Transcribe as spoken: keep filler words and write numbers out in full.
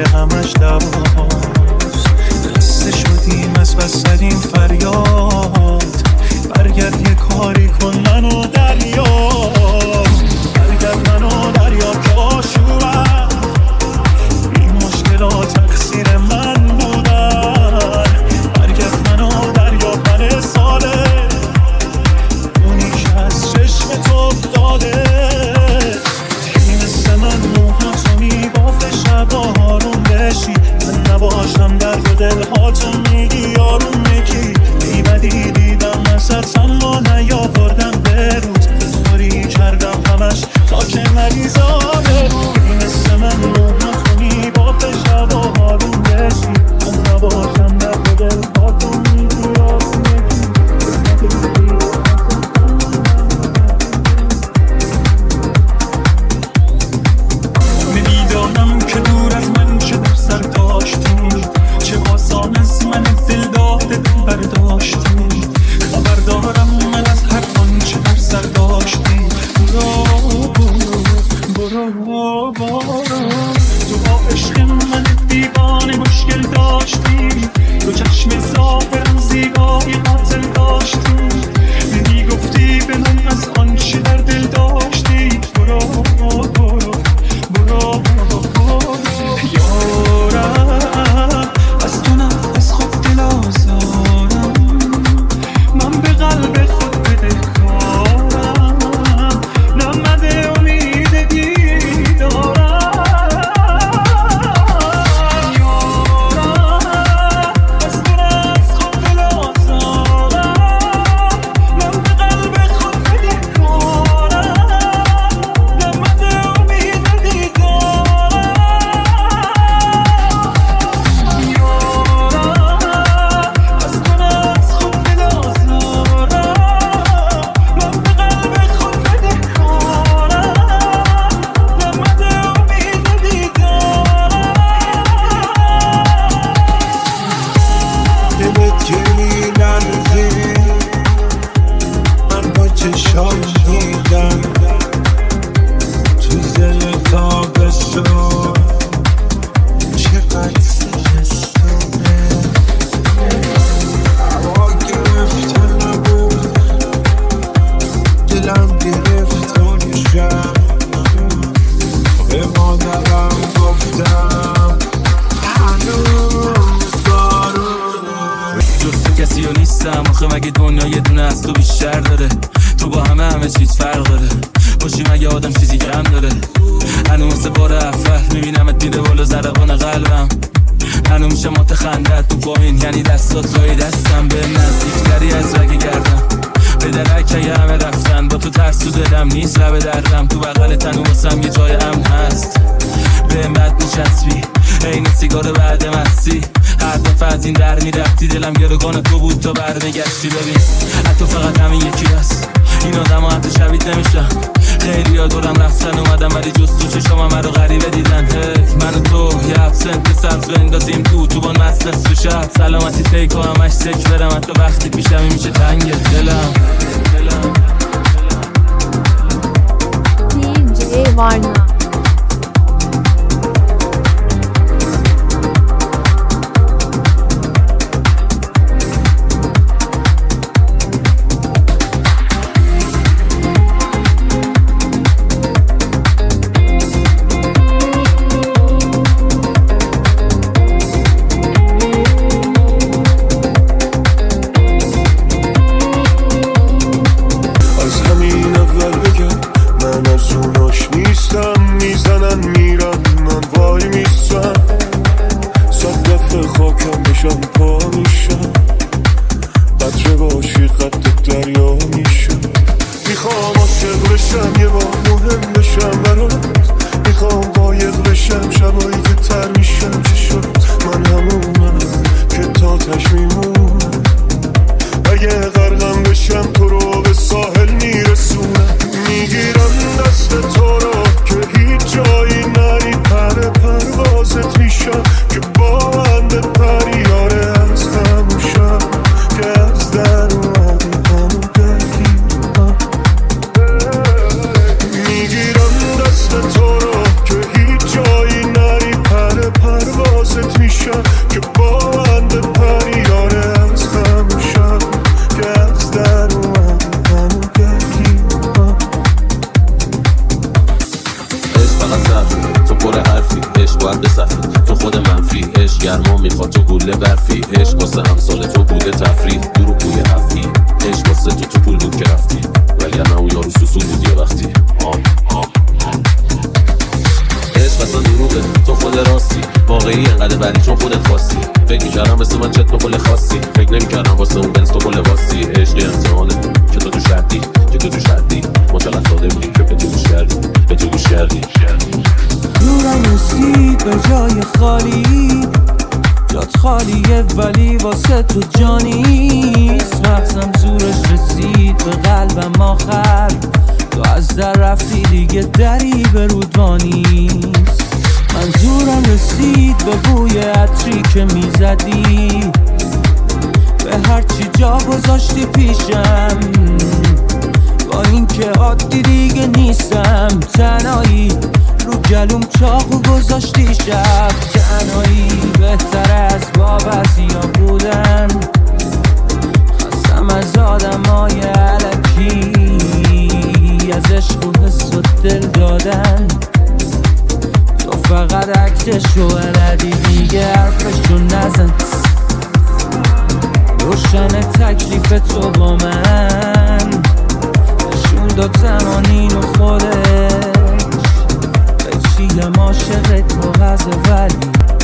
همش دواست. خسته شدیم از بسرین فریاد، برگرد یه کاری کن منو دریا، برگرد منو دریا که آشوبم. این مشکلات تقصیر من بودن، برگرد منو دریا من ساله، اونی که از چشم تو افتاده. کی مثل من موها تو میبافه شبا آروم بشی، من نباشم درد و دلها تو میگی آروم بگی. بیبدی دیدم ازت اما نیاوردم به روز، کاری کردم همش تا که مریضانه رو. کی مثل من موها تو میبافه شبا آروم بشی، من نباشم درد و دلها تو میگی آروم بگی. میدانم که دور از من چه در سر داشتی، چه آسان از من دل داده دل برداشتی. خبر دارم من از هر آنچه در سر داشتی. برو برو برو برو تو با عشق من دیوانه مشکل داشتی، تو چشم ظاهرم زیبای قاتل داشتی. میگفتی به من از آنچه در دل داشتی. برو برو برو برو یارم، از تو نه از خود دل آزارم، من به قلب خود بدهکارم، نمده امید دیدارم. یارم، از تو نه از خود دل آزارم، من به قلب خود بدهکارم، نمده امید مگه دنیا یه دونه از تو بیشتر داره؟ تو با همه همه چیز فرق داره، باشی مگه آدم چیزی کم داره؟ هنوز بار اول میبینم دیده بالا زرقان قلبم، هنوز میشه مات خندت تو پایین، یعنی دستات لای دستم به نزدیکتری از رگ گردم. به درک اگه همه رفتن با تو ترس تو دلم نیست لب دردم، تو بغل تنو واسم یه جای امن هست. به بد نشستی این سیگار بعد مستی، هر دفعه از این در میرفتی دلم گروگان تو بود تا برنگشتی. ببین حتی فقط همین یکی هست، این آدم ها حتی شبیت نمیشن. خیلی ها دورم رفتن اومدم ولی جز تو چشام من رو غریبه دیدن. من و تو یه ابسنت سبز بندازیم تو تو بان مست نصف شب، سلامتی پیکا همش سک برم حتی وقتی پیشم میشه تنگ دلم. دی جی وارنا تو رو که هیچ جایی نری پر پرواز گرما میخواد تو گوله برفی. عشق واسه همسال تو بوده تفریح، دورو بوی هفتی. عشق واسه تو تو پول بود که رفتی، ولی انا اون یارو سوسول بود یه وقتی. آم آم عشق اصلا دروغه، تو خود راستی، واقعی انقدر بدی چون خودت خواستی. فکر میکردم مثل من چت بخل خاصی، فکر نمیکردم واسه اون بنز تو کل واسی. عشق امتحانه که تو تو شردی، که تو تو شردی، ما چقدر ساده بودیم که به تو گوش کردی، به تو گوش کردی. نورم رسید به جای خالی، جات خالیه ولی واسه تو جانیست. مغزم زورش رسید به قلبم آخر، تو از در رفتی دیگه دری به رودوانیست. منظورم رسید به بوی عطری که میزدی، به هرچی جا گذاشتی پیشم. با این که عادی دیگه نیستم، تنهایی رو گلوم چاقو گذاشتی شب. تنهایی بهتر از وابستیا بودن، خستم از آدم های علکی، از عشق و حس و دل دادن. تو فقط عکسشو بلدی دیگه حرفشو نزن. روشن تکلیف تو با من، نشون داد زمانین و خودش به چیلم عاشق تو غزه ولی